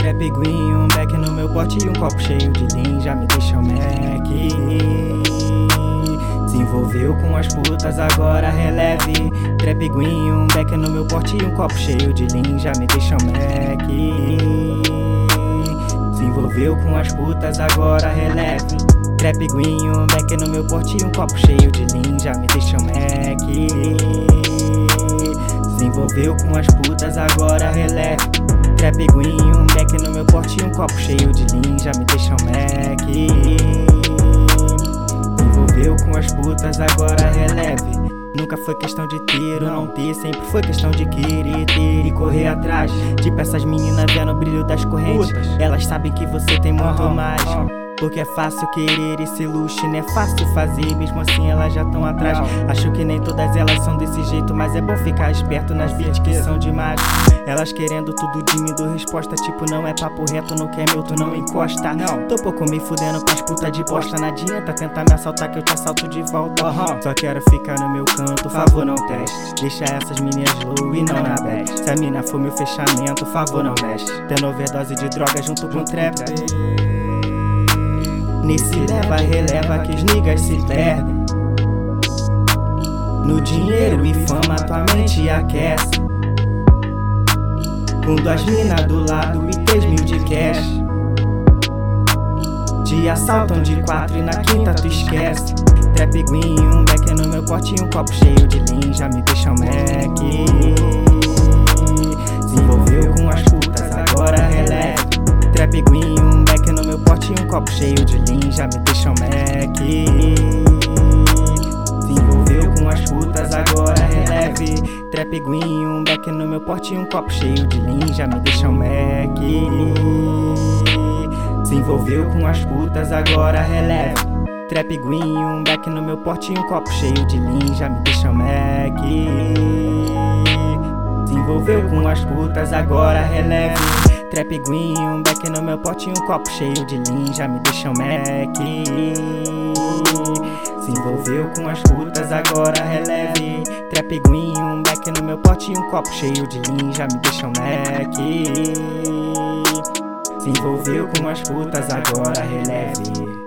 Trap green, um beck no meu pote e um copo cheio de lean já me deixa o Mac. Se envolveu com as putas, agora releve. Trap green, um beck no meu pote e um copo cheio de lean já me deixa o Mac. Se envolveu com as putas, agora releve. Trap green, um beck no meu pote e um copo cheio de lean já me deixa o Mac. Se envolveu com as putas, agora releve. Trap green, um beck no meu pote e um copo cheio de lean já me deixa o Mac. Se envolveu com as putas, agora releve. Nunca foi questão de ter ou não ter, sempre foi questão de querer ter e correr atrás. Tipo essas meninas vendo o brilho das correntes, elas sabem que você tem muito mais. Porque é fácil querer esse luxo, não é fácil fazer, mesmo assim elas já tão atrás. Acho que nem todas elas são desse jeito, mas é bom ficar esperto nas beats que são demais. Elas querendo tudo de mim, dou resposta, tipo não é papo reto, no que é meu tu não encosta. Tô pouco me fudendo pras putas de bosta, não adianta tentar me assaltar que eu te assalto de volta. Só quero ficar no meu canto, favor não teste. Deixa essas meninas low e não na best. Se a mina for meu fechamento, favor não mexe. Tendo overdose de droga junto com trap. Nesse leva, releva que os niggas se perdem. No dinheiro e fama tua mente aquece. Com 2 mina do lado e 3 mil de cash. Te assaltam de 4 e na quinta tu esquece. Trap green, um beck no meu pote e um copo cheio de lean já me deixa o Mac. Se envolveu com as putas, agora releve. Trap green, um beck no meu pote e um copo cheio de lean já me deixa o Mac. Se envolveu com as putas, agora releve. Trap green, um beck no meu pote e um copo cheio de lean já me deixa o Mac. Se envolveu com as putas, agora releve. Trap green, um beck no meu pote e um copo cheio de lean já me deixa o Mac. Se envolveu com as putas, agora releve. Trap green, um beck no meu pote e um copo cheio de lean já me deixa o Mac. Se envolveu com as putas, agora releve. Trap green, um beck no meu pote e um copo cheio de lean já me deixa o Mac. Se envolveu com as putas, agora releve.